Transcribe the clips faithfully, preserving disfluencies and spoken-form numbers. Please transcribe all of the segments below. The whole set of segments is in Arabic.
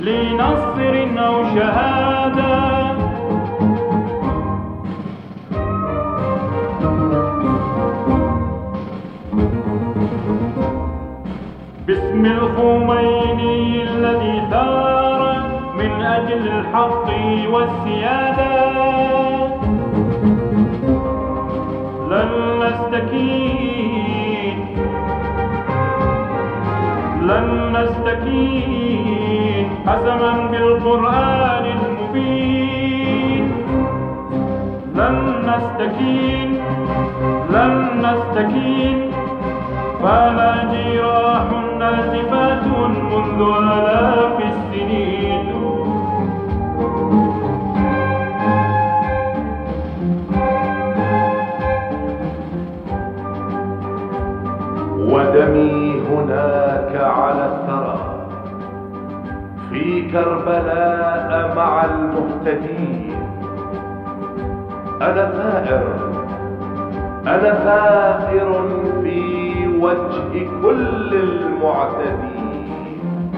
لنصر أو شهادة. باسم الخميني الذي ثار من أجل الحق والسيادة، لن نستكين لن نستكين قسما بالقرآن المبين. لن نستكين لن نستكين فلا جراح نازفات منذ آلاف السنين. ودمي هناك على الثرى في كربلاء مع المهتدين. أنا ثائر أنا ثائر في وجه كل المعتدين.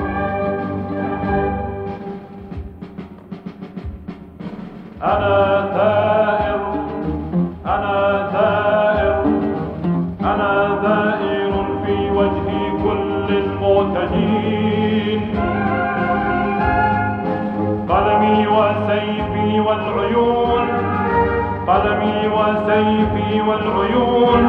أنا ثائر أنا ثائر أنا ثائر في وجه كل المعتدين. قلمي وسيفي والعيون قلمي وسيفي والعيون.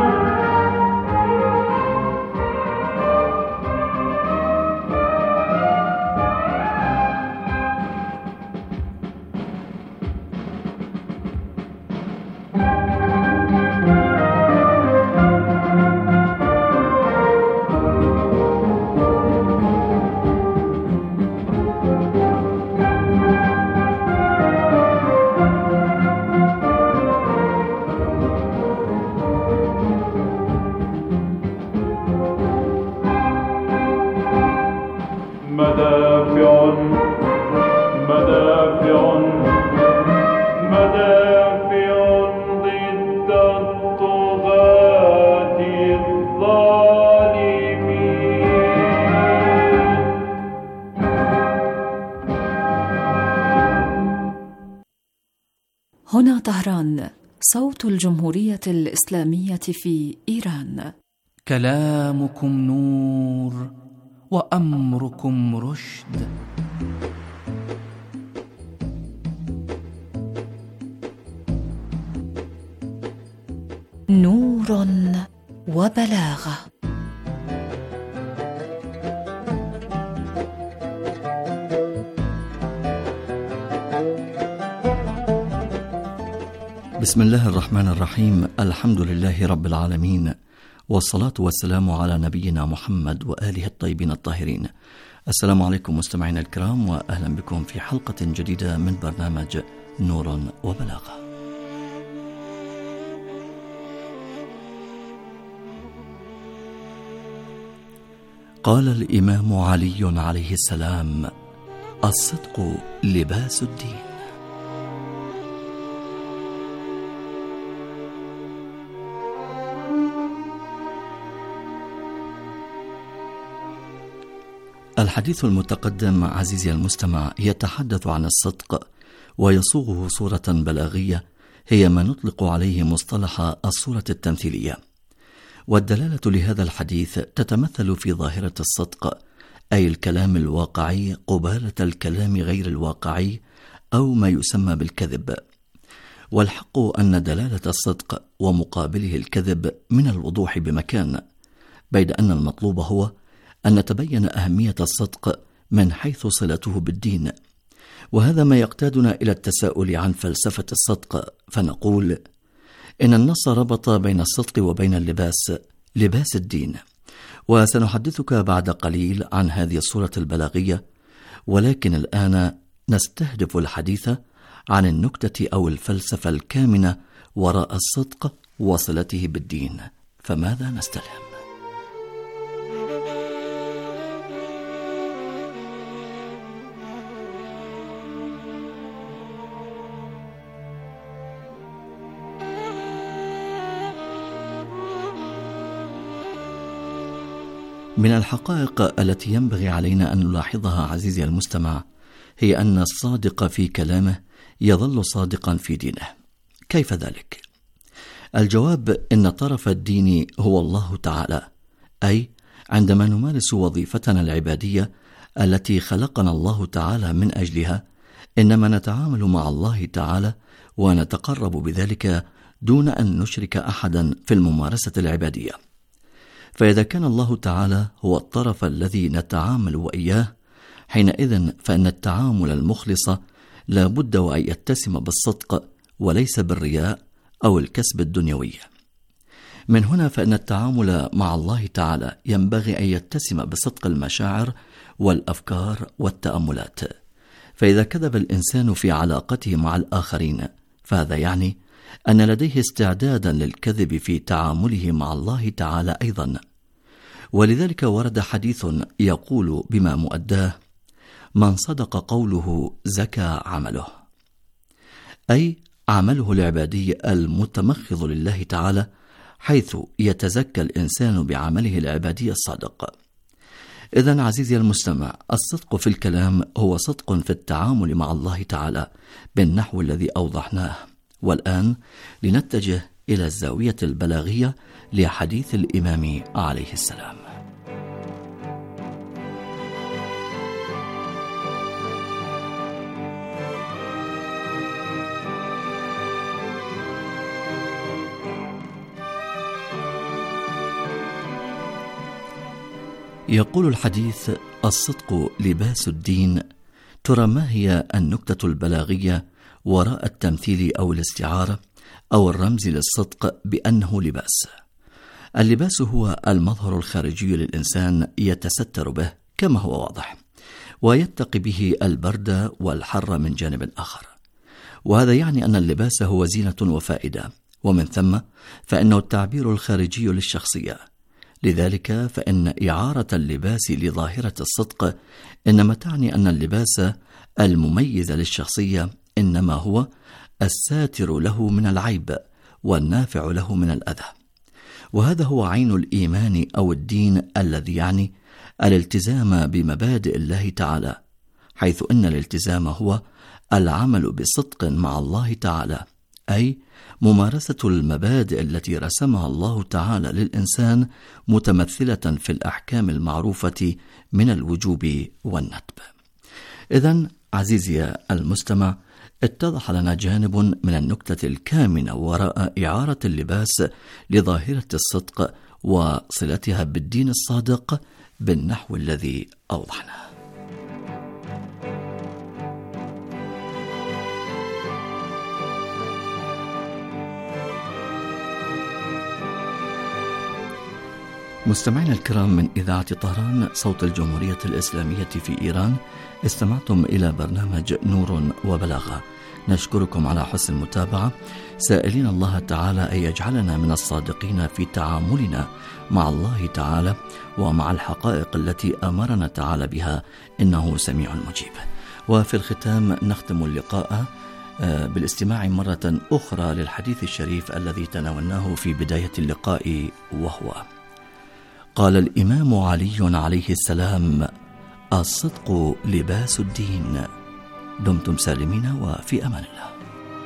مدافع مدافع مدافع ضد الطغاة الظالمين. هنا طهران، صوت الجمهورية الإسلامية في إيران. كلامكم نور وأمركم رشد. نور وبلاغة. بسم الله الرحمن الرحيم. الحمد لله رب العالمين، والصلاة والسلام على نبينا محمد وآله الطيبين الطاهرين. السلام عليكم مستمعينا الكرام، وأهلا بكم في حلقة جديدة من برنامج نور وبلاغة. قال الإمام علي عليه السلام: الصدق لباس الدين. الحديث المتقدم عزيزي المستمع يتحدث عن الصدق، ويصوغه صورة بلاغية هي ما نطلق عليه مصطلح الصورة التمثيلية. والدلالة لهذا الحديث تتمثل في ظاهرة الصدق، أي الكلام الواقعي قبالة الكلام غير الواقعي أو ما يسمى بالكذب. والحق أن دلالة الصدق ومقابله الكذب من الوضوح بمكان، بيد أن المطلوب هو أن نتبين أهمية الصدق من حيث صلته بالدين. وهذا ما يقتادنا إلى التساؤل عن فلسفة الصدق، فنقول إن النص ربط بين الصدق وبين اللباس، لباس الدين. وسنحدثك بعد قليل عن هذه الصورة البلاغية، ولكن الآن نستهدف الحديث عن النكتة أو الفلسفة الكامنة وراء الصدق وصلته بالدين. فماذا نستلهم؟ من الحقائق التي ينبغي علينا أن نلاحظها عزيزي المستمع هي أن الصادق في كلامه يظل صادقا في دينه. كيف ذلك؟ الجواب إن طرف الدين هو الله تعالى، أي عندما نمارس وظيفتنا العبادية التي خلقنا الله تعالى من أجلها، إنما نتعامل مع الله تعالى ونتقرب بذلك دون أن نشرك أحدا في الممارسة العبادية. فإذا كان الله تعالى هو الطرف الذي نتعامل وإياه، حينئذ فإن التعامل المخلص لا بد وأن يتسم بالصدق وليس بالرياء أو الكسب الدنيوي. من هنا فإن التعامل مع الله تعالى ينبغي أن يتسم بصدق المشاعر والأفكار والتأملات. فإذا كذب الإنسان في علاقته مع الآخرين، فهذا يعني أن لديه استعدادا للكذب في تعامله مع الله تعالى أيضا. ولذلك ورد حديث يقول بما مؤداه: من صدق قوله زكى عمله، أي عمله العبادي المتمخض لله تعالى، حيث يتزكى الإنسان بعمله العبادي الصادق. إذن عزيزي المستمع، الصدق في الكلام هو صدق في التعامل مع الله تعالى بالنحو الذي أوضحناه. والآن لنتجه إلى الزاوية البلاغية لحديث الإمام عليه السلام. يقول الحديث: الصدق لباس الدين. ترى ما هي النكتة البلاغية وراء التمثيل أو الاستعارة أو الرمز للصدق بأنه لباس؟ اللباس هو المظهر الخارجي للإنسان يتستر به كما هو واضح، ويتقي به البرد والحر من جانب آخر، وهذا يعني أن اللباس هو زينة وفائدة، ومن ثم فإنه التعبير الخارجي للشخصية. لذلك فإن إعارة اللباس لظاهرة الصدق إنما تعني أن اللباس المميز للشخصية إنما هو الساتر له من العيب والنافع له من الأذى، وهذا هو عين الإيمان أو الدين الذي يعني الالتزام بمبادئ الله تعالى، حيث إن الالتزام هو العمل بصدق مع الله تعالى، أي ممارسة المبادئ التي رسمها الله تعالى للإنسان متمثلة في الأحكام المعروفة من الوجوب والندب. إذن عزيزي المستمع، اتضح لنا جانب من النكتة الكامنة وراء إعارة اللباس لظاهرة الصدق وصلتها بالدين الصادق بالنحو الذي أوضحناه. مستمعينا الكرام، من إذاعة طهران صوت الجمهورية الإسلامية في إيران، استمعتم إلى برنامج نور وبلاغة. نشكركم على حسن المتابعة، سائلين الله تعالى أن يجعلنا من الصادقين في تعاملنا مع الله تعالى ومع الحقائق التي أمرنا تعالى بها، إنه سميع مجيب. وفي الختام نختم اللقاء بالاستماع مرة أخرى للحديث الشريف الذي تناولناه في بداية اللقاء، وهو: قال الإمام علي عليه السلام: الصدق لباس الدين. دمتم سالمين وفي أمان الله.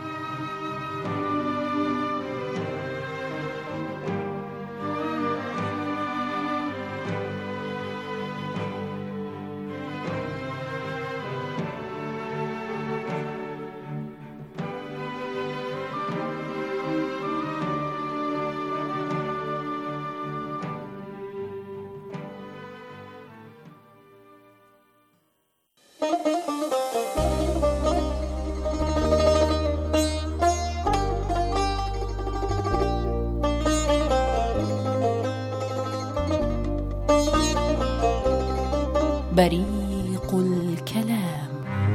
بريق الكلام.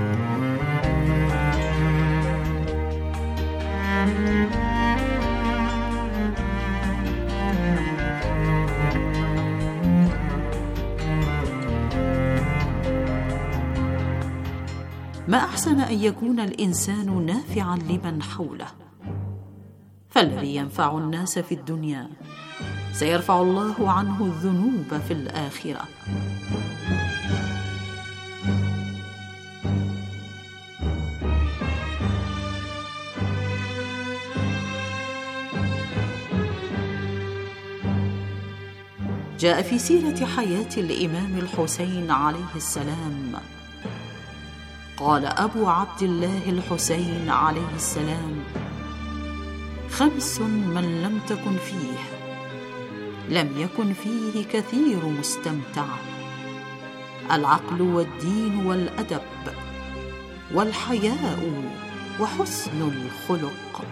ما أحسن أن يكون الإنسان نافعا لمن حوله، فالذي ينفع الناس في الدنيا سيرفع الله عنه الذنوب في الآخرة. جاء في سيرة حياة الإمام الحسين عليه السلام. قال أبو عبد الله الحسين عليه السلام: خمس من لم تكن فيه لم يكن فيه كثير مستمتع: العقل والدين والأدب والحياء وحسن الخلق.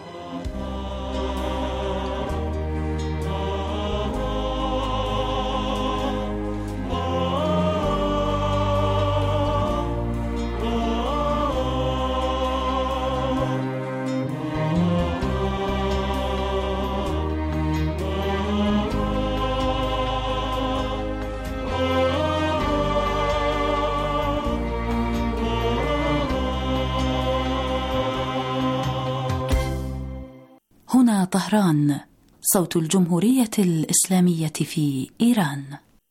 هنا طهران، صوت الجمهورية الإسلامية في إيران.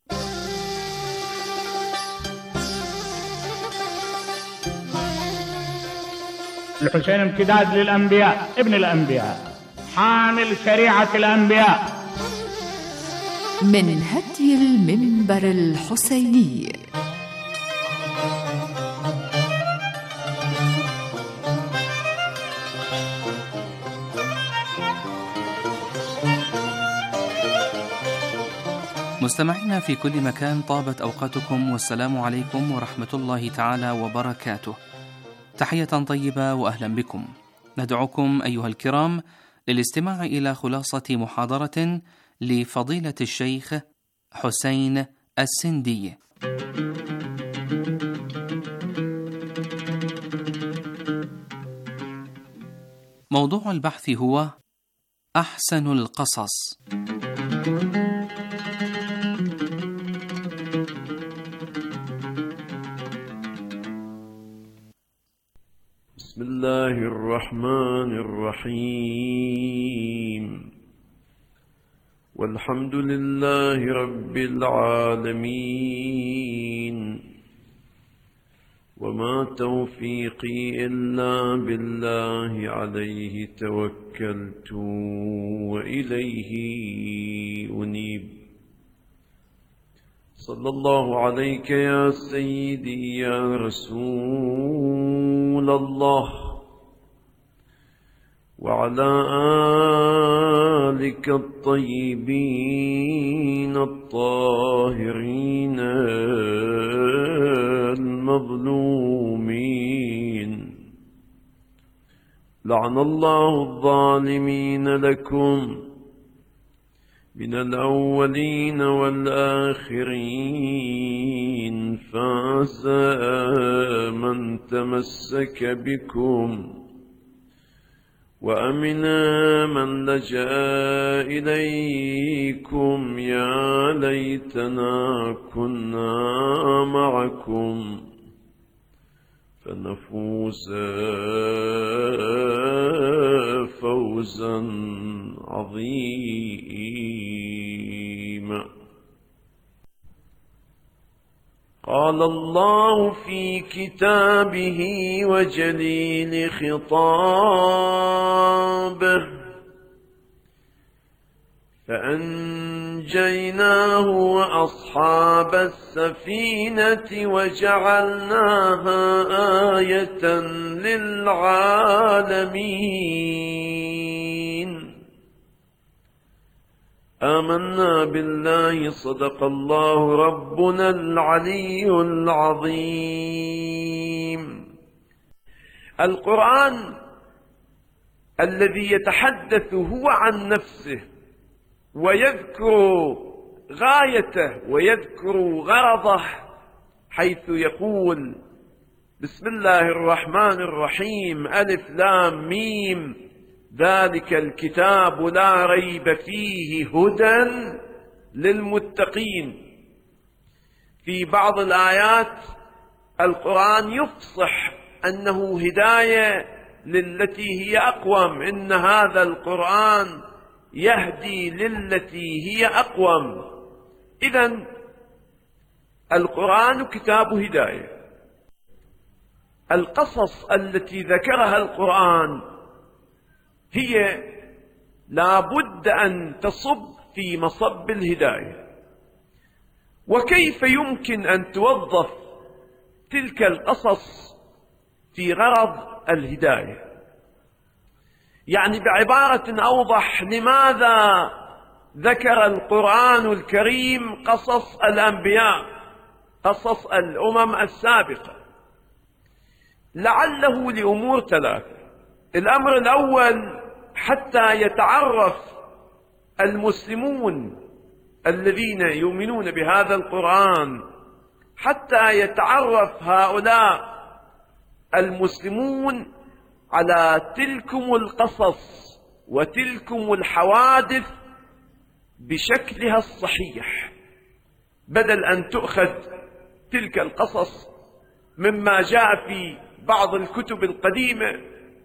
الحسين امتداد للأنبياء، ابن الأنبياء، حامل شريعة الأنبياء. من هدي المنبر الحسيني. مستمعينا في كل مكان، طابت أوقاتكم والسلام عليكم ورحمة الله تعالى وبركاته. تحية طيبة وأهلا بكم. ندعوكم أيها الكرام للاستماع إلى خلاصة محاضرة لفضيلة الشيخ حسين السندي. موضوع البحث هو أحسن القصص. بسم الله الرحمن الرحيم. والحمد لله رب العالمين، وما توفيقي إلا بالله، عليه توكلت وإليه أنيب. صلى الله عليك يا سيدي يا رسول الله، وعلى آلك الطيبين الطاهرين المظلومين. لعن الله الظالمين لكم من الأولين والآخرين، فاز من تمسك بكم، وأمن من لجأ إليكم. يا ليتنا كنا معكم فنفوز فوزا عظيما. قال الله في كتابه وجليل خطابه: فأنجيناه وأصحاب السفينة وجعلناها آية للعالمين. آمنا بالله، صدق الله ربنا العلي العظيم. القرآن الذي يتحدث هو عن نفسه ويذكر غايته ويذكر غرضه، حيث يقول: بسم الله الرحمن الرحيم، ألف لام ميم، ذلك الكتاب لا ريب فيه هدى للمتقين. في بعض الآيات القرآن يفصح أنه هداية للتي هي أقوم، إن هذا القرآن يهدي للتي هي أقوم. إذن القرآن كتاب هداية. القصص التي ذكرها القرآن هي لا بد أن تصب في مصب الهداية، وكيف يمكن أن توظف تلك القصص في غرض الهداية؟ يعني بعبارة أوضح، لماذا ذكر القرآن الكريم قصص الأنبياء، قصص الأمم السابقة؟ لعله لأمور ثلاثة. الأمر الأول، حتى يتعرف المسلمون الذين يؤمنون بهذا القرآن، حتى يتعرف هؤلاء المسلمون على تلكم القصص وتلكم الحوادث بشكلها الصحيح، بدل أن تؤخذ تلك القصص مما جاء في بعض الكتب القديمة.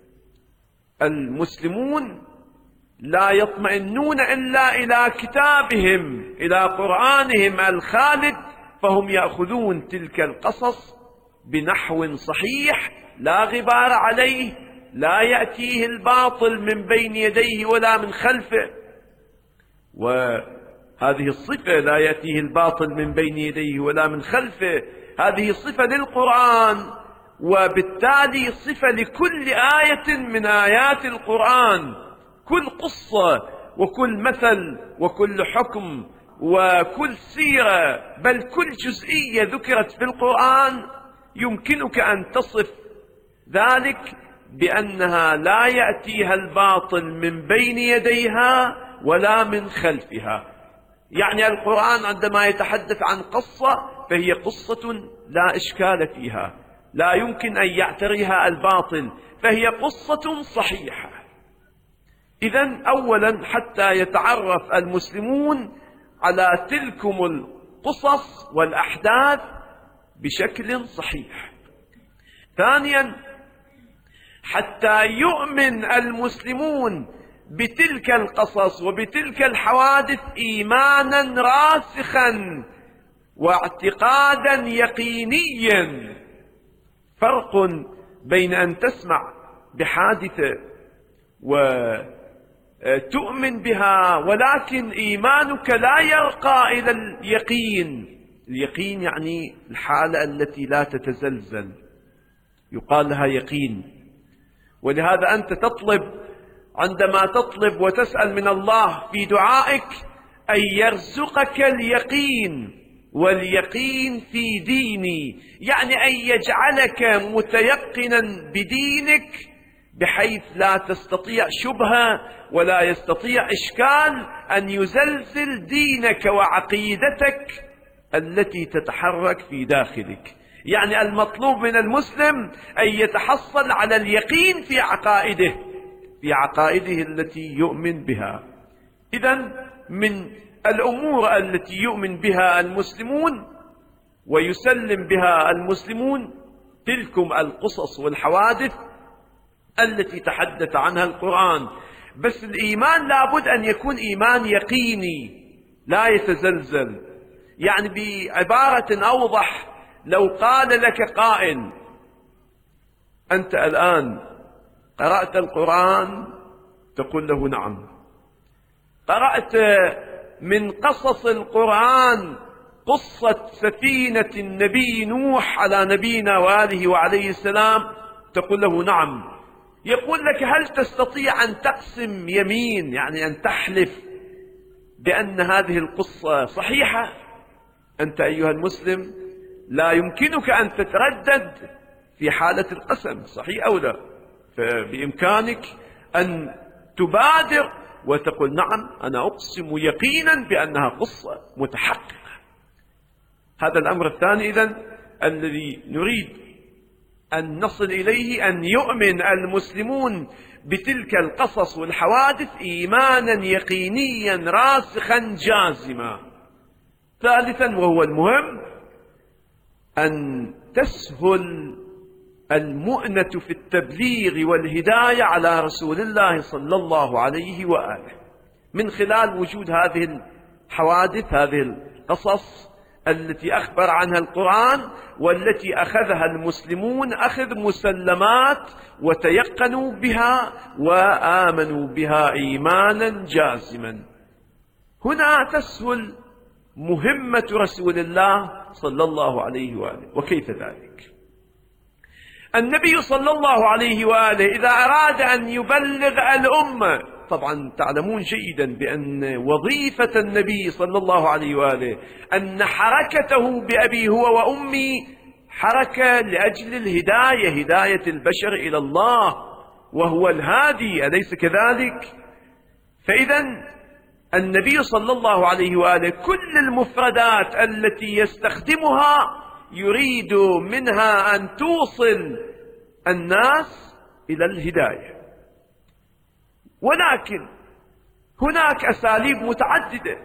المسلمون لا يطمئنون إلا إلى كتابهم، إلى قرآنهم الخالد، فهم يأخذون تلك القصص بنحو صحيح لا غبار عليه، لا يأتيه الباطل من بين يديه ولا من خلفه. وهذه الصفة، لا يأتيه الباطل من بين يديه ولا من خلفه، هذه صفة للقرآن، وبالتالي صفة لكل آية من آيات القرآن. كل قصة وكل مثل وكل حكم وكل سيرة، بل كل جزئية ذكرت في القرآن يمكنك أن تصف ذلك بأنها لا يأتيها الباطل من بين يديها ولا من خلفها. يعني القرآن عندما يتحدث عن قصة فهي قصة لا إشكال فيها، لا يمكن أن يعتريها الباطل، فهي قصة صحيحة. إذن أولا حتى يتعرف المسلمون على تلكم القصص والأحداث بشكل صحيح. ثانيا حتى يؤمن المسلمون بتلك القصص وبتلك الحوادث إيمانا راسخا واعتقادا يقينيا. فرق بين أن تسمع بحادثة وتؤمن بها ولكن إيمانك لا يرقى إلى اليقين. اليقين يعني الحالة التي لا تتزلزل، يقال لها يقين. ولهذا أنت تطلب، عندما تطلب وتسأل من الله في دعائك، أن يرزقك اليقين، واليقين في ديني، يعني أن يجعلك متيقنا بدينك بحيث لا تستطيع شبهة ولا يستطيع إشكال أن يزلزل دينك وعقيدتك التي تتحرك في داخلك. يعني المطلوب من المسلم أن يتحصل على اليقين في عقائده، في عقائده التي يؤمن بها. إذن من الأمور التي يؤمن بها المسلمون ويسلم بها المسلمون تلكم القصص والحوادث التي تحدث عنها القرآن. بس الإيمان لابد أن يكون إيمان يقيني لا يتزلزل. يعني بعبارة أوضح، لو قال لك قائل: أنت الآن قرأت القرآن؟ تقول له: نعم. قرأت من قصص القرآن قصة سفينة النبي نوح على نبينا وآله وعليه السلام؟ تقول له: نعم. يقول لك: هل تستطيع أن تقسم يمين، يعني أن تحلف بأن هذه القصة صحيحة؟ أنت أيها المسلم لا يمكنك أن تتردد في حالة القسم، صحيح أو لا؟ فبإمكانك أن تبادر وتقول: نعم، أنا أقسم يقينا بأنها قصة متحققة. هذا الأمر الثاني إذن الذي نريد أن نصل إليه، أن يؤمن المسلمون بتلك القصص والحوادث إيمانا يقينيا راسخا جازما. ثالثا وهو المهم، أن تسهل المؤنة في التبليغ والهداية على رسول الله صلى الله عليه وآله من خلال وجود هذه الحوادث، هذه القصص التي أخبر عنها القرآن والتي أخذها المسلمون أخذ مسلمات وتيقنوا بها وآمنوا بها إيمانا جازما. هنا تسهل مهمة رسول الله صلى الله عليه وآله. وكيف ذلك؟ النبي صلى الله عليه وآله إذا أراد أن يبلغ الأمة، طبعا تعلمون جيدا بأن وظيفة النبي صلى الله عليه وآله أن حركته بأبي هو وأمي حركة لأجل الهداية، هداية البشر إلى الله، وهو الهادي، أليس كذلك؟ فإذا النبي صلى الله عليه وآله كل المفردات التي يستخدمها يريد منها أن توصل الناس إلى الهداية. ولكن هناك أساليب متعددة،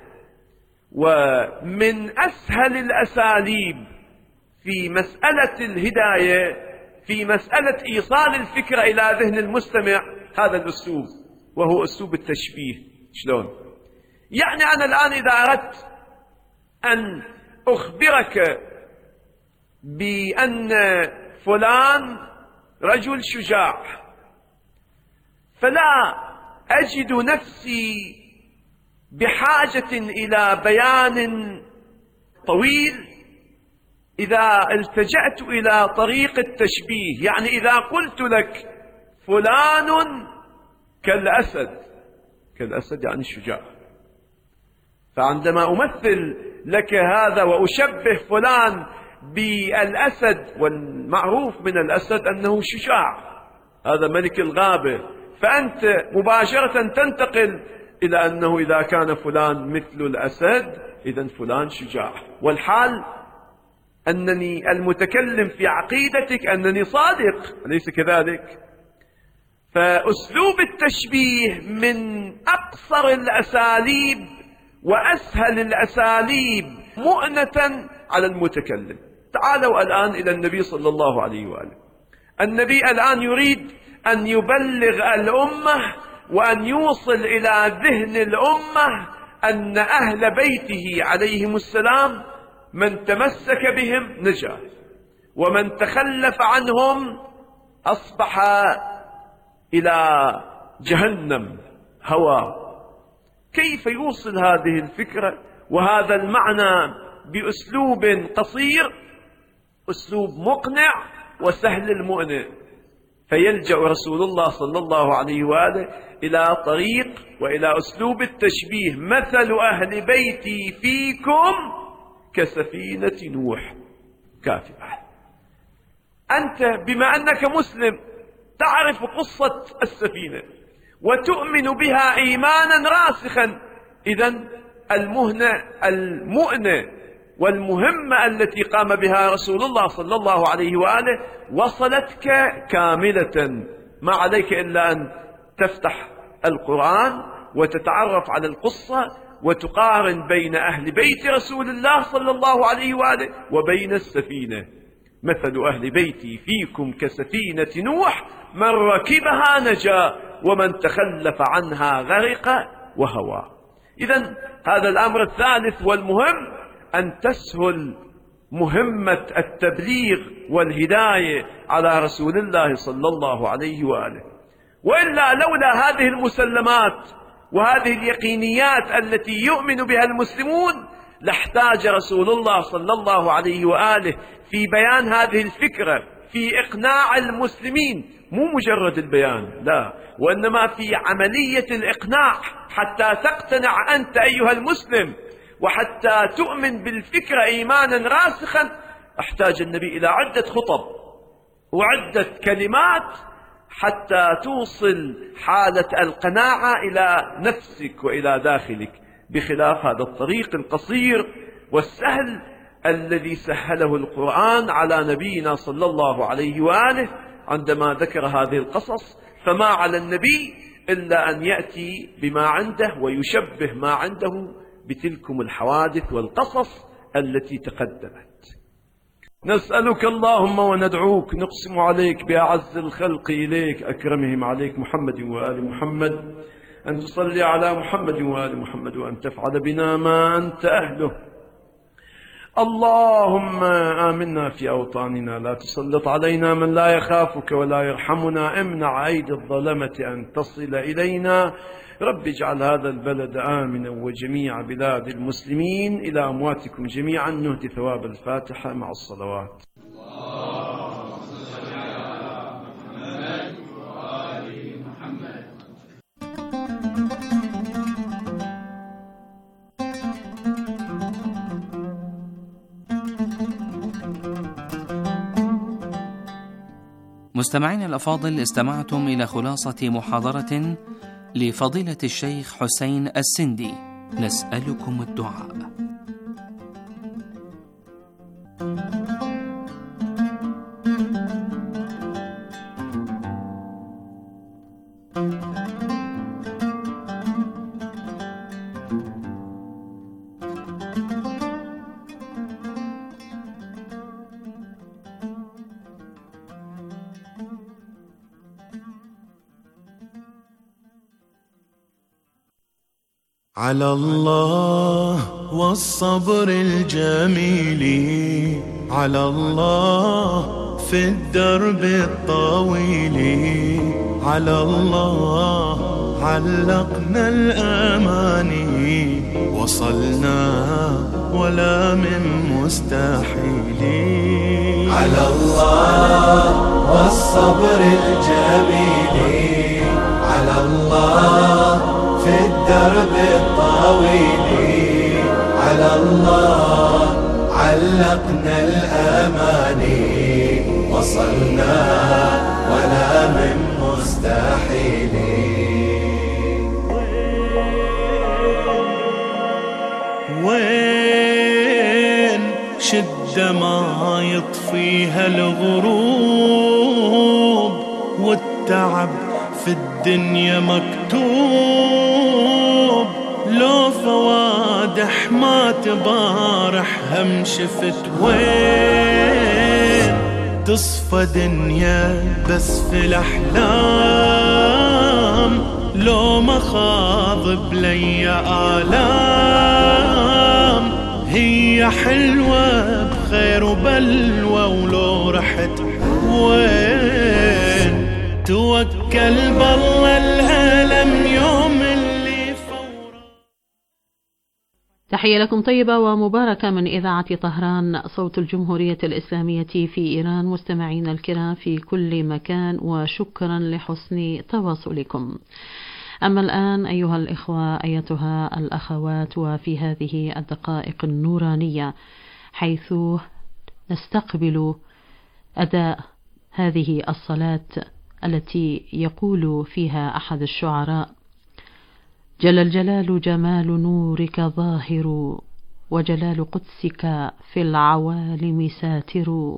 ومن أسهل الأساليب في مسألة الهداية، في مسألة إيصال الفكرة إلى ذهن المستمع، هذا الأسلوب، وهو أسلوب التشبيه. شلون؟ يعني أنا الآن إذا أردت أن أخبرك بأن فلان رجل شجاع، فلا أجد نفسي بحاجة إلى بيان طويل إذا التجأت إلى طريق التشبيه. يعني إذا قلت لك فلان كالأسد، كالأسد يعني الشجاع، فعندما أمثل لك هذا وأشبه فلان بالأسد، والمعروف من الأسد أنه شجاع، هذا ملك الغابة، فأنت مباشرة تنتقل إلى أنه إذا كان فلان مثل الأسد إذن فلان شجاع، والحال أنني المتكلم في عقيدتك أنني صادق، أليس كذلك؟ فأسلوب التشبيه من أقصر الأساليب وأسهل الأساليب مؤنة على المتكلم. تعالوا الآن إلى النبي صلى الله عليه وآله. النبي الآن يريد أن يبلغ الأمة وأن يوصل إلى ذهن الأمة أن أهل بيته عليهم السلام من تمسك بهم نجا، ومن تخلف عنهم أصبح إلى جهنم هوى. كيف يوصل هذه الفكرة وهذا المعنى بأسلوب قصير، أسلوب مقنع وسهل المؤنة؟ فيلجأ رسول الله صلى الله عليه وآله إلى طريق وإلى أسلوب التشبيه. مثل أهل بيتي فيكم كسفينة نوح. كافي. أنت بما أنك مسلم تعرف قصة السفينة وتؤمن بها إيمانا راسخا، إذن المهنة المؤنة والمهمة التي قام بها رسول الله صلى الله عليه وآله وصلتك كاملة. ما عليك إلا أن تفتح القرآن وتتعرف على القصة وتقارن بين أهل بيت رسول الله صلى الله عليه وآله وبين السفينة. مثل أهل بيتي فيكم كسفينة نوح من ركبها نجا ومن تخلف عنها غرق وهوى. إذن هذا الأمر الثالث والمهم، أن تسهل مهمة التبليغ والهداية على رسول الله صلى الله عليه وآله. وإلا لولا هذه المسلمات وهذه اليقينيات التي يؤمن بها المسلمون لاحتاج رسول الله صلى الله عليه وآله في بيان هذه الفكرة، في إقناع المسلمين، مو مجرد البيان، لا، وإنما في عملية الإقناع حتى تقتنع أنت أيها المسلم وحتى تؤمن بالفكرة إيمانا راسخا. احتاج النبي إلى عدة خطب وعدة كلمات حتى توصل حالة القناعة إلى نفسك وإلى داخلك، بخلاف هذا الطريق القصير والسهل الذي سهله القرآن على نبينا صلى الله عليه وآله عندما ذكر هذه القصص. فما على النبي إلا أن يأتي بما عنده ويشبه ما عنده بتلكم الحوادث والقصص التي تقدمت. نسألك اللهم وندعوك، نقسم عليك بأعز الخلق إليك أكرمهم عليك محمد وآل محمد، أن تصلي على محمد وآل محمد، وأن تفعل بنا ما أنت أهله. اللهم آمنا في أوطاننا، لا تسلط علينا من لا يخافك ولا يرحمنا، امنع أيدي الظلمة أن تصل إلينا. رب اجعل هذا البلد آمنا وجميع بلاد المسلمين. إلى أمواتكم جميعا نهدي ثواب الفاتحة مع الصلوات. مستمعين الأفاضل، استمعتم إلى خلاصة محاضرة لفضيلة الشيخ حسين السندي. نسألكم الدعاء. على الله والصبر الجميل، على الله في الدرب الطويل، على الله علقنا الأماني، وصلنا ولا من مستحيل. على الله والصبر الجميل، على الله في الدرب الطويل، على الله علقنا الأماني، وصلنا ولا من مستحيل. وين شدة ما يطفيها الغروب، والتعب في الدنيا مكتوب، لو فوادح ما تبارح هم شفت. وين تصفى دنيا بس في الأحلام، لو مخاض بلي آلام، هي حلوة بخير وبلوى ولو رحت. وين توكل بالله الألم يوم اللي فورا. تحية لكم طيبة ومباركة من إذاعة طهران صوت الجمهورية الإسلامية في إيران. مستمعين الكرام في كل مكان، وشكرا لحسن تواصلكم. أما الآن أيها الإخوة أيتها الأخوات، وفي هذه الدقائق النورانية حيث نستقبل أداء هذه الصلاة التي يقول فيها أحد الشعراء: جل الجلال جمال نورك ظاهر، وجلال قدسك في العوالم ساتر،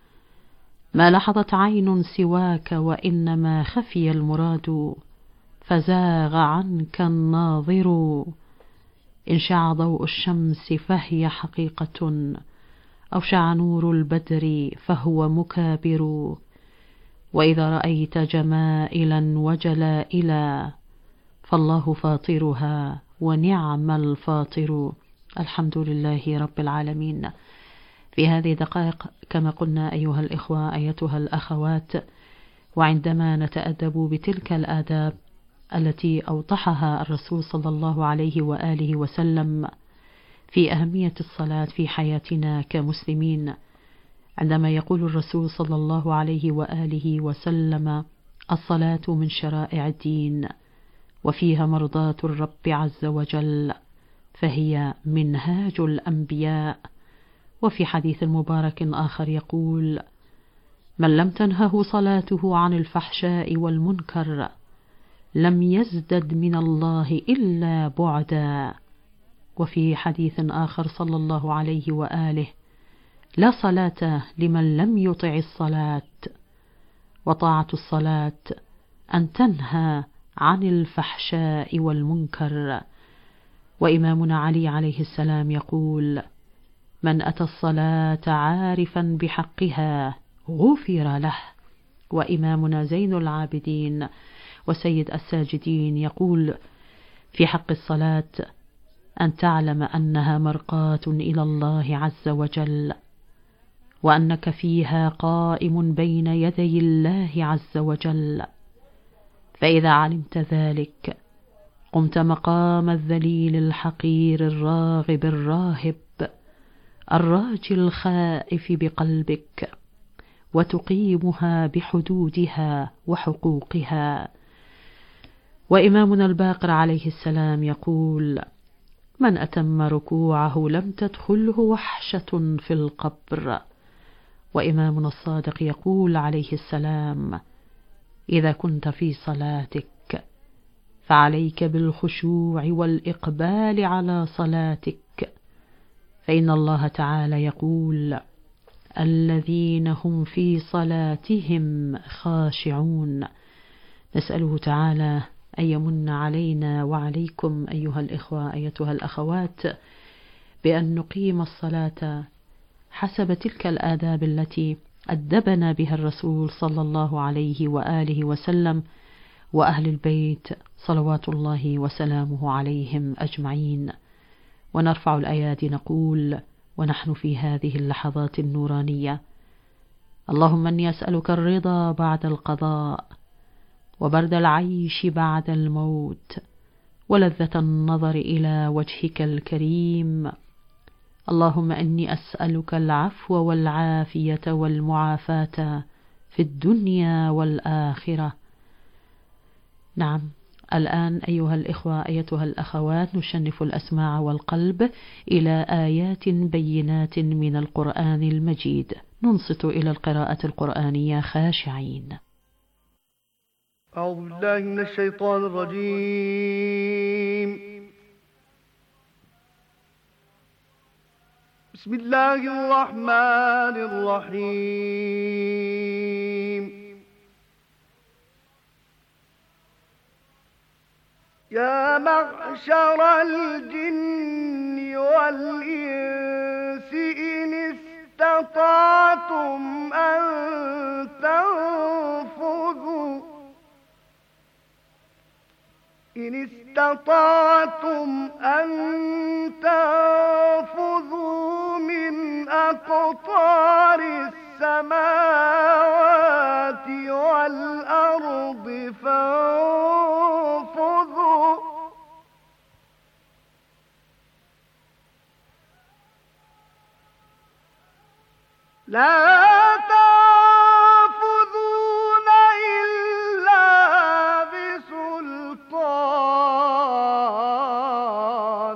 ما لحظت عين سواك وإنما خفي المراد، فزاغ عنك الناظر، إن شع ضوء الشمس فهي حقيقة، أو شع نور البدر فهو مكابر، وإذا رأيت جمائلا وجلائلا فالله فاطرها ونعم الفاطر. الحمد لله رب العالمين. في هذه الدقائق كما قلنا أيها الإخوة أيتها الأخوات، وعندما نتأدب بتلك الآداب التي أوضحها الرسول صلى الله عليه وآله وسلم في أهمية الصلاة في حياتنا كمسلمين، عندما يقول الرسول صلى الله عليه وآله وسلم: الصلاة من شرائع الدين، وفيها مرضاة الرب عز وجل، فهي منهاج الأنبياء. وفي حديث مبارك آخر يقول: من لم تنهه صلاته عن الفحشاء والمنكر لم يزدد من الله إلا بعدا. وفي حديث آخر صلى الله عليه وآله: لا صلاة لمن لم يطع الصلاة، وطاعة الصلاة أن تنهى عن الفحشاء والمنكر. وإمامنا علي عليه السلام يقول: من أتى الصلاة عارفا بحقها غفر له. وإمامنا زين العابدين وسيد الساجدين يقول في حق الصلاة: أن تعلم أنها مرقاة إلى الله عز وجل، وأنك فيها قائم بين يدي الله عز وجل. فإذا علمت ذلك قمت مقام الذليل الحقير الراغب الراهب الراجي الخائف بقلبك، وتقيمها بحدودها وحقوقها. وإمامنا الباقر عليه السلام يقول: من أتم ركوعه لم تدخله وحشة في القبر. وإمامنا الصادق يقول عليه السلام: إذا كنت في صلاتك فعليك بالخشوع والإقبال على صلاتك، فإن الله تعالى يقول: الذين هم في صلاتهم خاشعون. نسأله تعالى أن يمن علينا وعليكم أيها الإخوة أيتها الأخوات بأن نقيم الصلاة حسب تلك الآداب التي أدبنا بها الرسول صلى الله عليه وآله وسلم وأهل البيت صلوات الله وسلامه عليهم أجمعين. ونرفع الأيادي نقول ونحن في هذه اللحظات النورانية: اللهم إني أسألك الرضا بعد القضاء، وبرد العيش بعد الموت، ولذة النظر إلى وجهك الكريم. اللهم إني أسألك العفو والعافية والمعافاة في الدنيا والآخرة. نعم، الآن أيها الإخوة أيتها الأخوات نشنف الأسماع والقلب إلى آيات بينات من القرآن المجيد، ننصت إلى القراءة القرآنية خاشعين. أعوذ بالله من الشيطان الرجيم. بسم الله الرحمن الرحيم. يا معشر الجن والإنس إن استطعتم أن تنفذوا إن استطعتم أن تنفذوا من أقطار السماوات والأرض فانفذوا لا تنفذون إلا بسلطان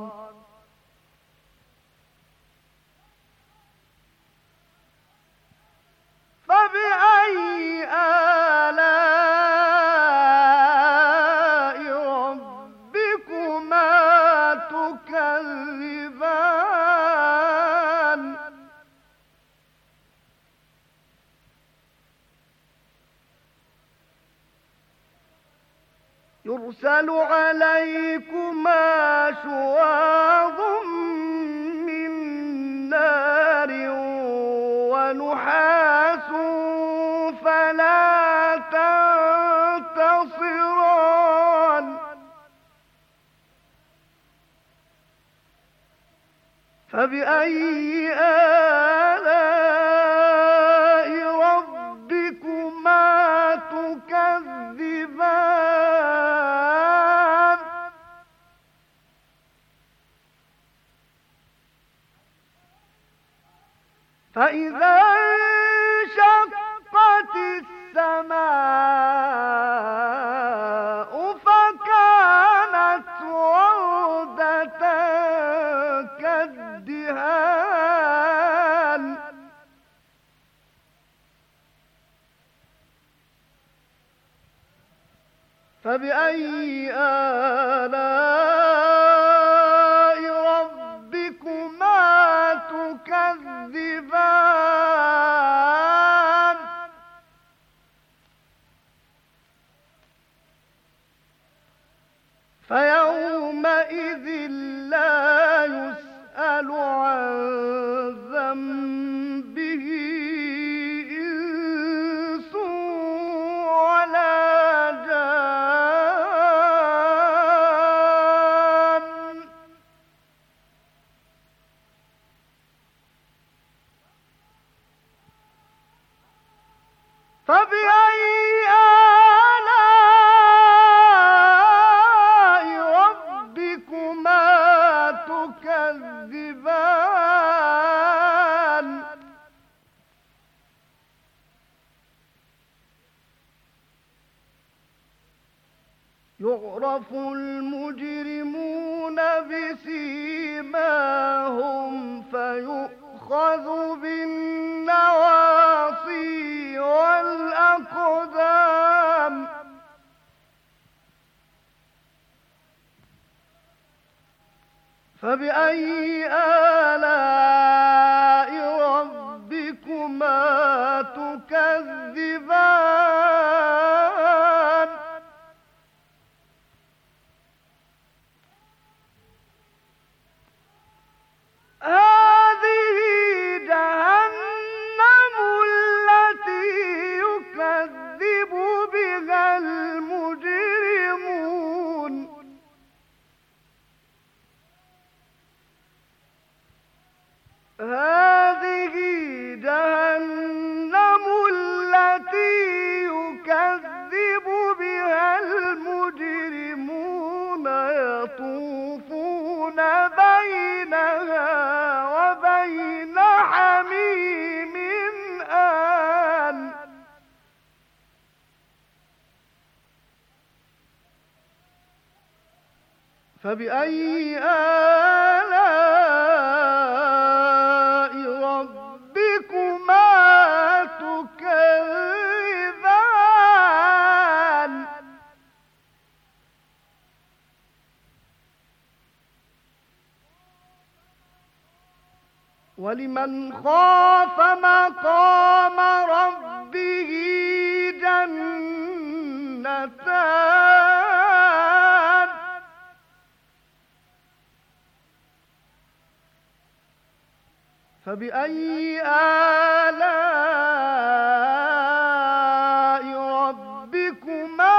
فبأي آلاء ربكما تكذبان يرسل عليكما شواظ من نار ونحاس فلا تنتصران فبأي آلاء ربكما تكذبان فإذا انشقت السماء فكانت وردة كالدهان فبأي آلاء ربكما تكذبان فيومئذ لا يسأل عن ذنبه إنس ولا جان يعرف المجرمون بسيماهم فيؤخذ بالنواصي والأقدام فبأي آلاء ربكما تكذبان هذه جهنم التي يكذب بها المجرمون هذه جهنم التي يكذب بها المجرمون يطوفون بينها وبين حميم آن فبأي آلاء ربكما تكذبان ولمن خاف مقام ربه جنتان فبأي آلاء ربكما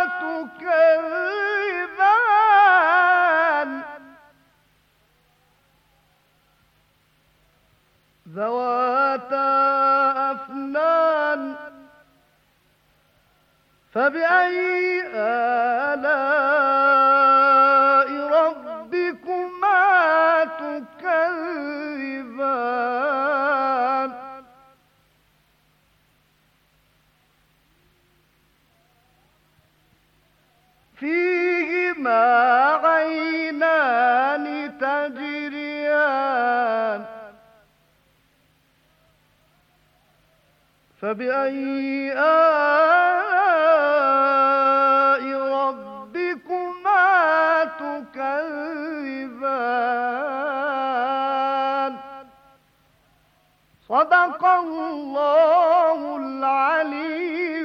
تكذبان ذواتا أفنان فبأي آلاء ربكما تكذبان فيهما عينان تجريان فبأي آلاء ربكما تكذبان صدق الله العلي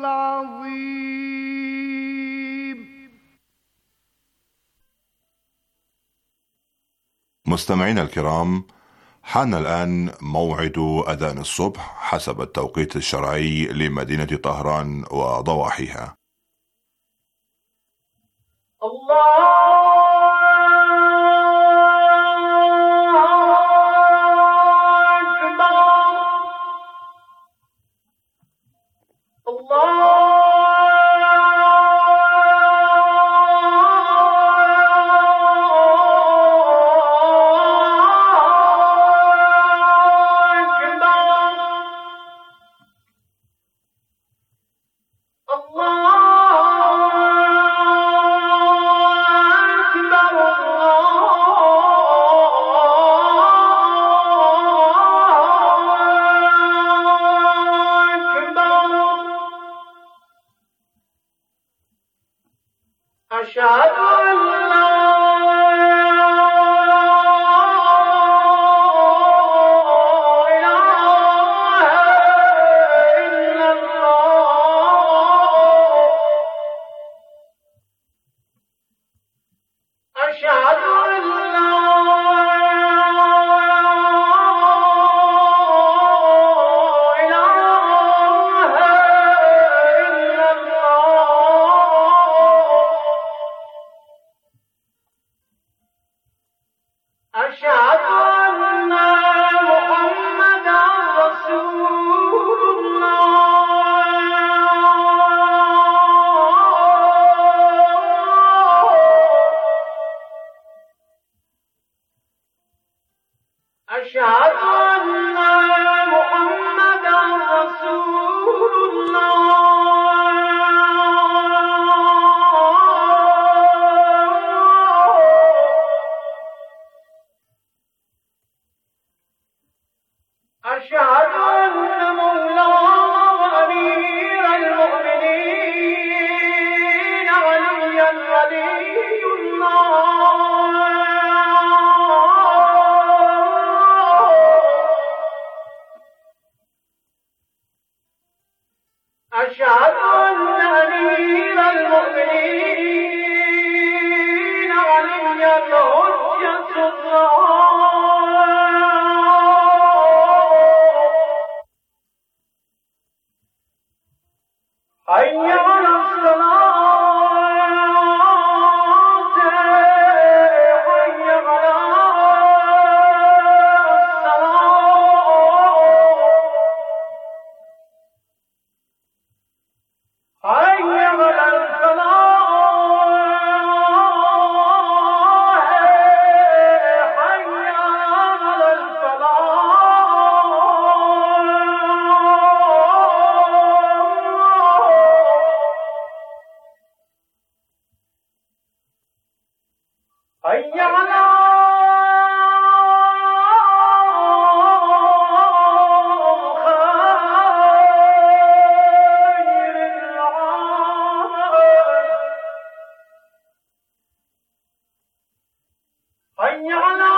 العظيم. مستمعينا الكرام، حان الآن موعد أذان الصبح حسب التوقيت الشرعي لمدينة طهران وضواحيها. الله أشهد أن لا أن أمير المؤمنين علي الحجة حي على الصلاة حي على الصلاة حي على الفلاح حي على الفلاح حي على حي على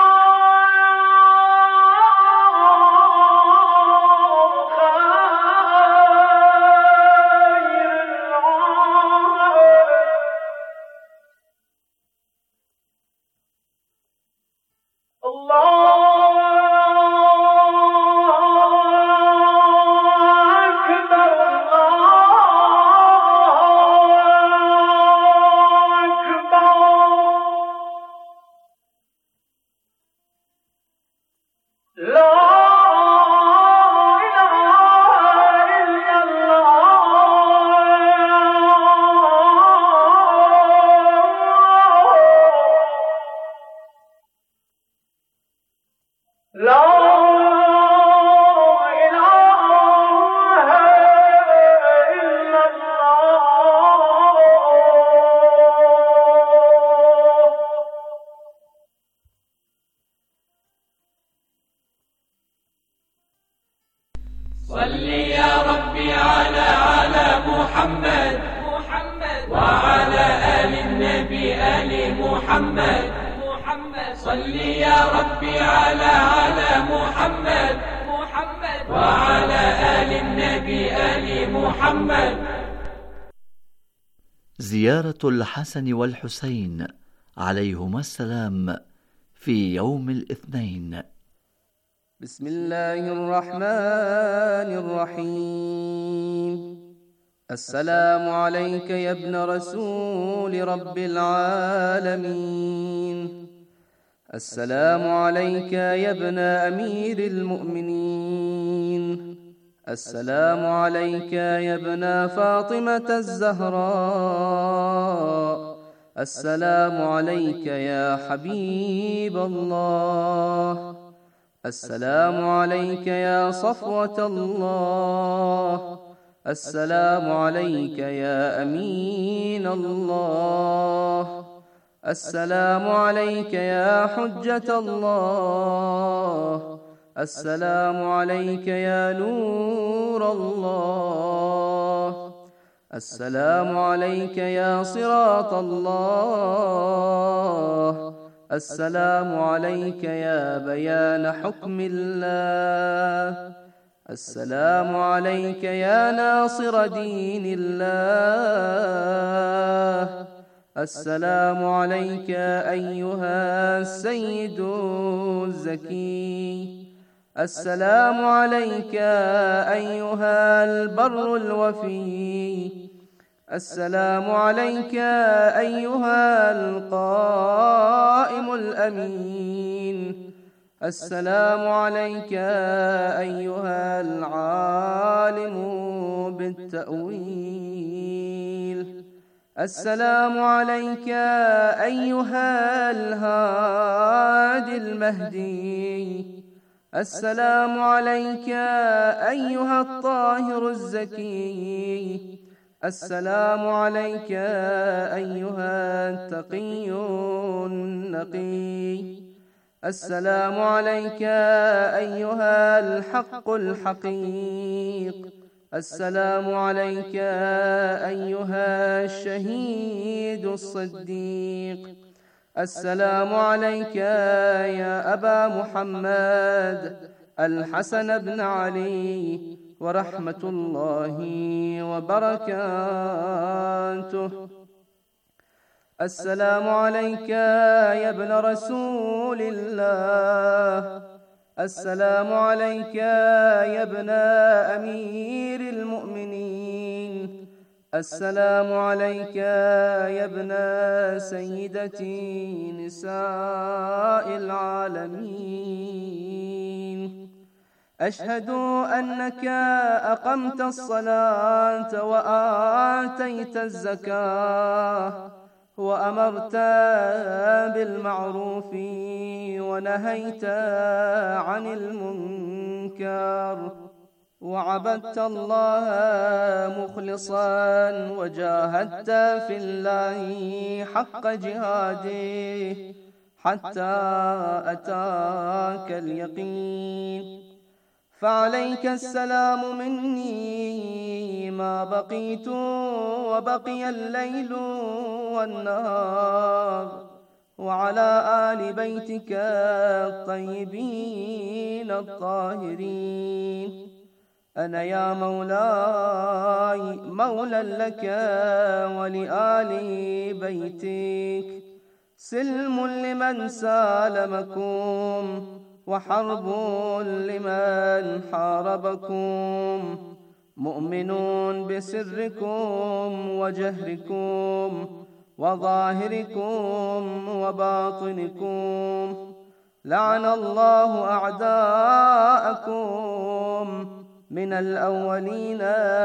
زيارة الحسن والحسين عليهما السلام في يوم الاثنين. بسم الله الرحمن الرحيم. السلام عليك يا ابن رسول رب العالمين. السلام عليك يا ابن أمير المؤمنين. السلام عليك يا ابن فاطمة الزهراء. السلام عليك يا حبيب الله. السلام عليك يا صفوة الله. السلام عليك يا أمين الله. السلام عليك يا حجة الله. السلام عليك يا نور الله. السلام عليك يا صراط الله. السلام عليك يا بيان حكم الله. السلام عليك يا ناصر دين الله. السلام عليك أيها السيد الزكي. السلام عليك أيها البر الوفي. السلام عليك أيها القائم الأمين. السلام عليك أيها العالم بالتأويل. السلام عليك أيها الهادي المهدي. السلام عليك أيها الطاهر الزكي. السلام عليك أيها التقي النقي. السلام عليك أيها الحق الحقيق. السلام عليك أيها الشهيد الصديق. السلام عليك يا أبا محمد الحسن بن علي ورحمة الله وبركاته. السلام عليك يا ابن رسول الله، السلام عليك يا ابن أمير المؤمنين، السلام عليك يا ابن سيدتي نساء العالمين. أشهد أنك أقمت الصلاة وآتيت الزكاة وأمرت بالمعروف ونهيت عن المنكر وعبدت الله مخلصا وجاهدت في الله حق جهاده حتى أتاك اليقين. فعليك السلام مني ما بقيت وبقي الليل والنهار، وعلى آل بيتك الطيبين الطاهرين. أنا يا مولاي مولى لك ولآل بيتك، سلم لمن سالمكم وحرب لمن حاربكم، مؤمن بسركم وجهركم وظاهركم وباطنكم. لعن الله أعداءكم من الأولين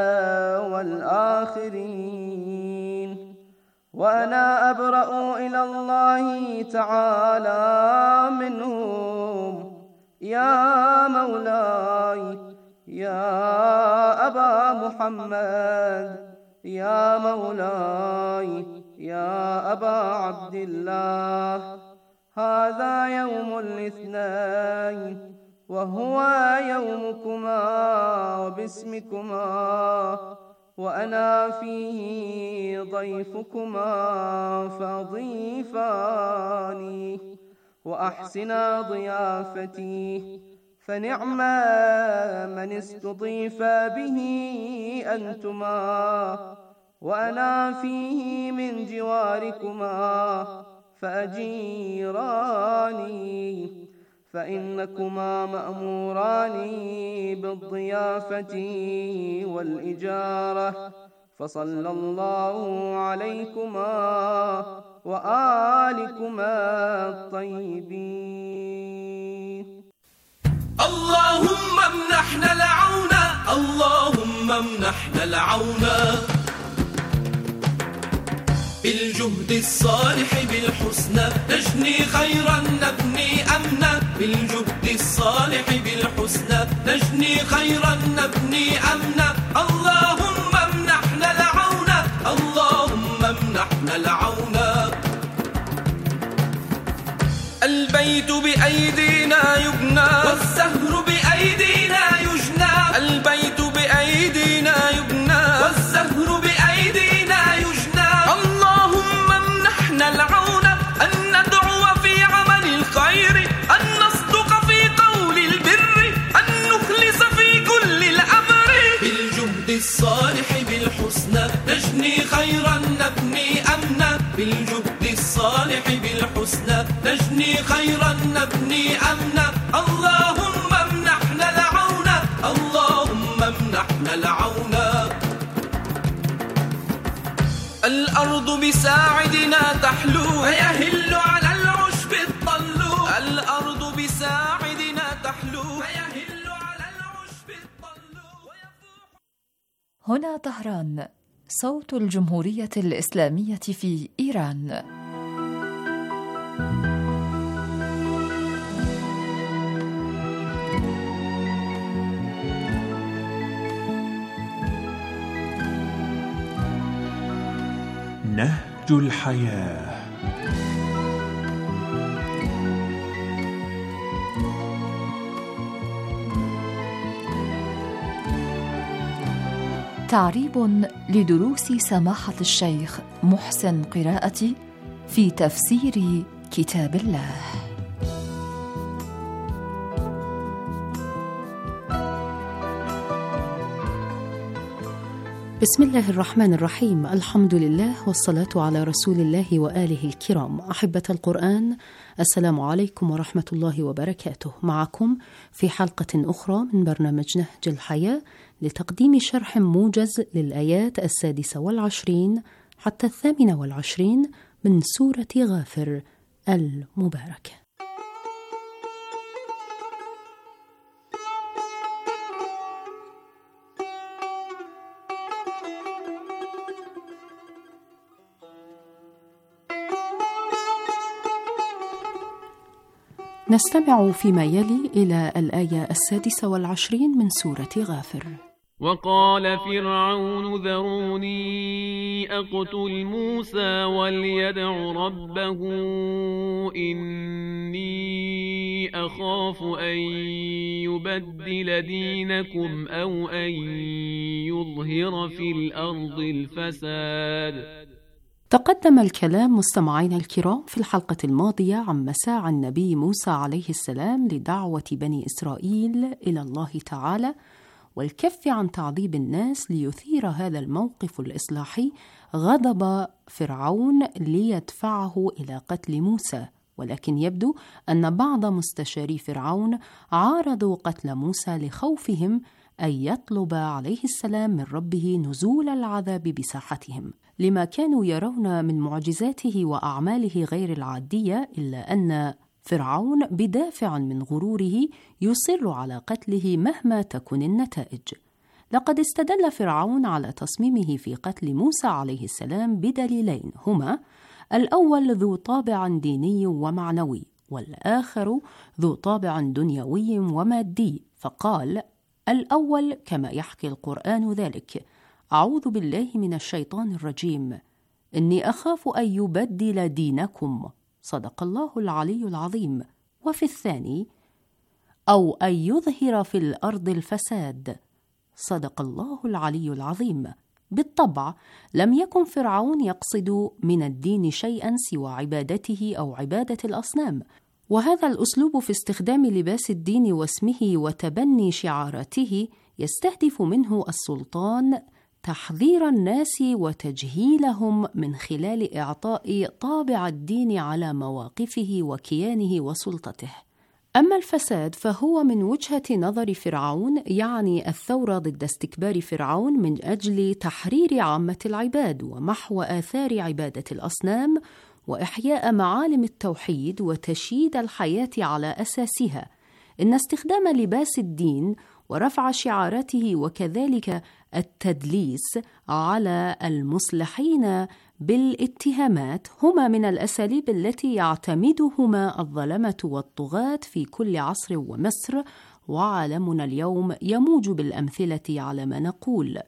والآخرين، وأنا أبرأ إلى الله تعالى منهم. يا مولاي يا أبا محمد، يا مولاي يا أبا عبد الله، هذا يوم الاثنين وهو يومكما وباسمكما، وأنا فيه ضيفكما فضيفاني وأحسنا ضيافتي، فنعم من استضيف به أنتما، وأنا فيه من جواركما فأجيراني، فإنكما مأموران بالضيافة والإجارة، فصلى الله عليكما وآلكما الطيبين. اللهم امنحنا العون، اللهم امنحنا العون بالجهد الصالح بالحسنى، نجني خيرا نبني أمنا، بالجهد الصالح بالحسنى، نجني خيرا نبني أمنا. اللهم امنحنا العون، اللهم امنحنا العون. البيت بأيدينا يبنى والزهر بأيدينا يجنى، البيت بأيدينا يبنى والزهر بأيدينا يجنى. اللهم امنحنا العون أن ندعو في عمل الخير، أن نصدق في قول البر، أن نخلص في كل الأمر. بالجهد الصالح بالحسنى نجني خيرا نبني أمنا، بالجهد الصالح بالحسنى نجني خيرا نبني أمنا. اللهم امنحنا العون، اللهم امنحنا العون. الأرض بساعدنا تحلو فيهل على العشب الطل، الأرض بساعدنا تحلو فيهل على العشب الطل. هنا طهران، صوت الجمهورية الإسلامية في إيران. نهج الحياة. تعريب لدروس سماحة الشيخ محسن قراءتي في تفسير كتاب الله. بسم الله الرحمن الرحيم. الحمد لله والصلاة على رسول الله وآله الكرام. أحبة القرآن، السلام عليكم ورحمة الله وبركاته. معكم في حلقة أخرى من برنامج نهج الحياة لتقديم شرح موجز للآيات السادسة والعشرين حتى الثامنة والعشرين من سورة غافر المباركة. نستمع فيما يلي إلى الآية السادسة والعشرين من سورة غافر. وقال فرعون ذروني أقتل موسى وليدع ربه إني أخاف أن يبدل دينكم أو أن يظهر في الأرض الفساد. تقدم الكلام مستمعينا الكرام في الحلقة الماضية عن مساعي النبي موسى عليه السلام لدعوة بني إسرائيل إلى الله تعالى والكف عن تعذيب الناس ليثير هذا الموقف الإصلاحي غضب فرعون ليدفعه إلى قتل موسى، ولكن يبدو أن بعض مستشاري فرعون عارضوا قتل موسى لخوفهم أن يطلب عليه السلام من ربه نزول العذاب بساحتهم، لما كانوا يرون من معجزاته وأعماله غير العادية، إلا أن فرعون بدافع من غروره يصر على قتله مهما تكن النتائج. لقد استدل فرعون على تصميمه في قتل موسى عليه السلام بدليلين، هما الأول ذو طابع ديني ومعنوي، والآخر ذو طابع دنيوي ومادي، فقال الأول كما يحكي القرآن ذلك: أعوذ بالله من الشيطان الرجيم إني أخاف أن يبدل دينكم، صدق الله العلي العظيم. وفي الثاني: أو أن يظهر في الأرض الفساد، صدق الله العلي العظيم. بالطبع لم يكن فرعون يقصد من الدين شيئا سوى عبادته أو عبادة الأصنام، وهذا الأسلوب في استخدام لباس الدين واسمه وتبني شعاراته يستهدف منه السلطان تحذير الناس وتجهيلهم من خلال إعطاء طابع الدين على مواقفه وكيانه وسلطته. أما الفساد فهو من وجهة نظر فرعون يعني الثورة ضد استكبار فرعون من أجل تحرير عامة العباد ومحو آثار عبادة الأصنام وإحياء معالم التوحيد وتشييد الحياة على أساسها. إن استخدام لباس الدين ورفع شعاراته وكذلك التدليس على المصلحين بالاتهامات هما من الأساليب التي يعتمدهما الظلمة والطغاة في كل عصر ومصر، وعالمنا اليوم يموج بالأمثلة على ما نقول.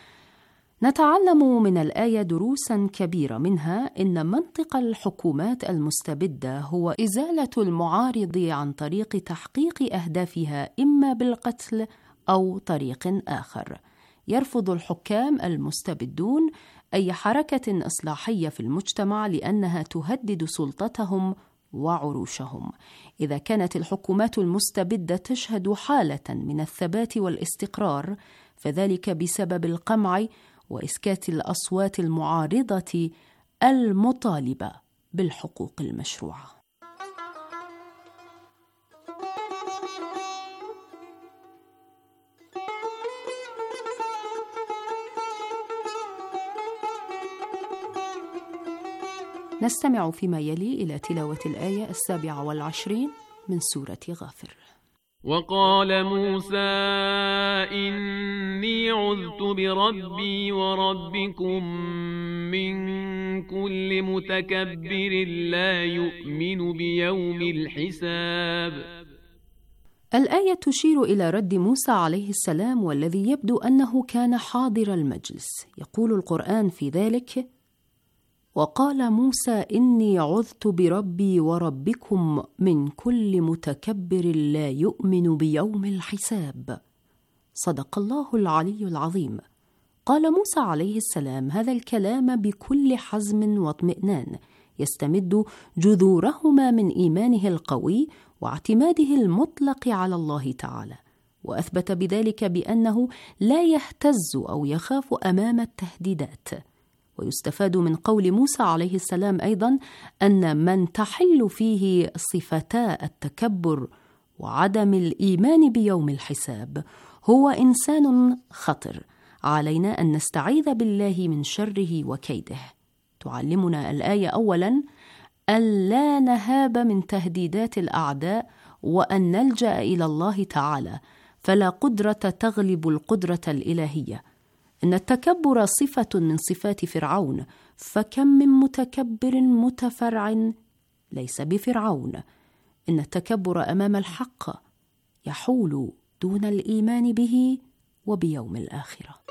نتعلم من الآية دروسا كبيرة، منها إن منطق الحكومات المستبدة هو إزالة المعارض عن طريق تحقيق أهدافها إما بالقتل أو طريق آخر. يرفض الحكام المستبدون أي حركة إصلاحية في المجتمع لأنها تهدد سلطتهم وعروشهم. إذا كانت الحكومات المستبدة تشهد حالة من الثبات والاستقرار فذلك بسبب القمع وإسكات الأصوات المعارضة المطالبة بالحقوق المشروعة. نستمع فيما يلي إلى تلاوة الآية السابعة والعشرين من سورة غافر. وقال موسى إني عذت بربي وربكم من كل متكبر لا يؤمن بيوم الحساب. الآية تشير إلى رد موسى عليه السلام والذي يبدو أنه كان حاضر المجلس. يقول القرآن في ذلك: وقال موسى إني عذت بربي وربكم من كل متكبر لا يؤمن بيوم الحساب. صدق الله العلي العظيم. قال موسى عليه السلام هذا الكلام بكل حزم واطمئنان يستمد جذورهما من إيمانه القوي واعتماده المطلق على الله تعالى، وأثبت بذلك بأنه لا يهتز أو يخاف أمام التهديدات. ويستفاد من قول موسى عليه السلام أيضا أن من تحل فيه صفتا التكبر وعدم الإيمان بيوم الحساب هو إنسان خطر، علينا أن نستعيذ بالله من شره وكيده. تعلمنا الآية أولا أن لا نهاب من تهديدات الأعداء، وأن نلجأ إلى الله تعالى، فلا قدرة تغلب القدرة الإلهية. إن التكبر صفة من صفات فرعون، فكم من متكبر متفرع ليس بفرعون. إن التكبر أمام الحق يحول دون الإيمان به وبيوم الآخرة.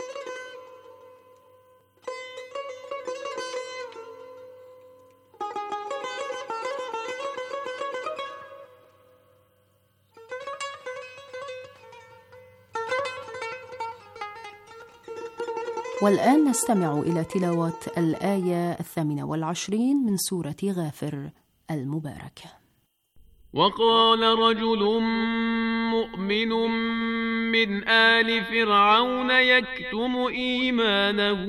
والآن نستمع إلى تلاوة الآية الثامنة والعشرين من سورة غافر المباركة. وقال رجل مؤمن من آل فرعون يكتم إيمانه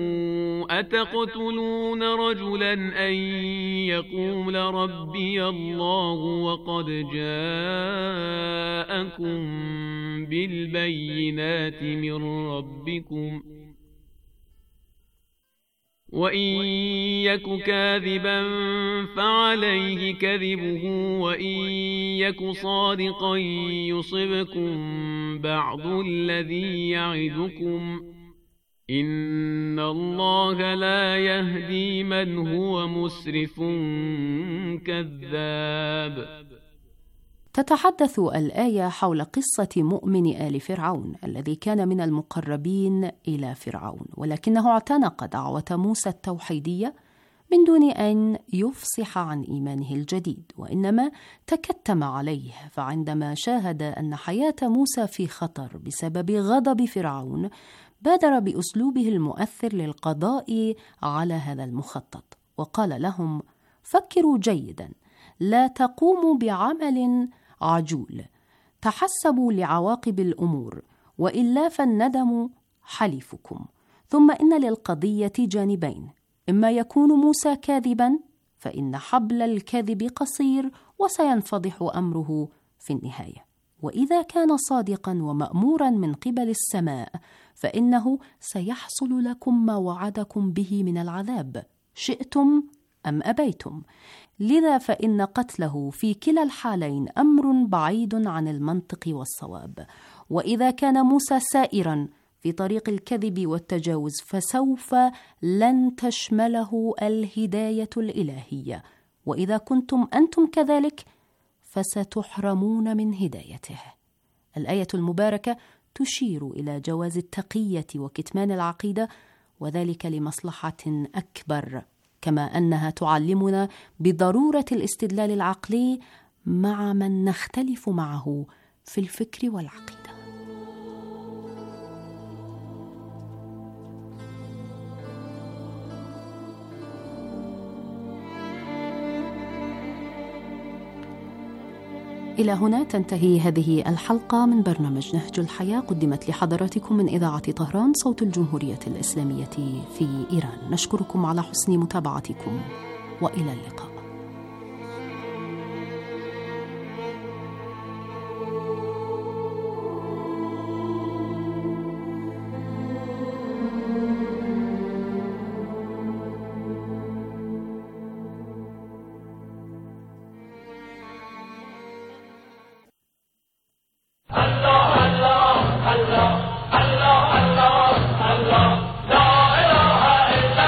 أتقتلون رجلا أن يقول ربي الله وقد جاءكم بالبينات من ربكم وإن يك كاذبا فعليه كذبه وإن يك صادقا يصبكم بعض الذي يعدكم إن الله لا يهدي من هو مسرف كذاب. تتحدث الآية حول قصة مؤمن آل فرعون الذي كان من المقربين إلى فرعون، ولكنه اعتنق دعوة موسى التوحيدية من دون أن يفصح عن إيمانه الجديد، وإنما تكتم عليه. فعندما شاهد أن حياة موسى في خطر بسبب غضب فرعون، بادر بأسلوبه المؤثر للقضاء على هذا المخطط، وقال لهم: فكروا جيدا، لا تقوموا بعمل عجول، تحسبوا لعواقب الأمور، وإلا فالندم حليفكم. ثم إن للقضية جانبين، إما يكون موسى كاذبا فإن حبل الكذب قصير وسينفضح أمره في النهاية، وإذا كان صادقا ومأمورا من قبل السماء فإنه سيحصل لكم ما وعدكم به من العذاب شئتم أم أبيتم. لذا فإن قتله في كلا الحالين أمر بعيد عن المنطق والصواب. وإذا كان موسى سائرا في طريق الكذب والتجاوز فسوف لن تشمله الهداية الإلهية، وإذا كنتم أنتم كذلك فستحرمون من هدايته. الآية المباركة تشير إلى جواز التقية وكتمان العقيدة، وذلك لمصلحة أكبر، كما أنها تعلمنا بضرورة الاستدلال العقلي مع من نختلف معه في الفكر والعقيدة. إلى هنا تنتهي هذه الحلقة من برنامج نهج الحياة، قدمت لحضراتكم من إذاعة طهران صوت الجمهورية الإسلامية في إيران. نشكركم على حسن متابعتكم، وإلى اللقاء.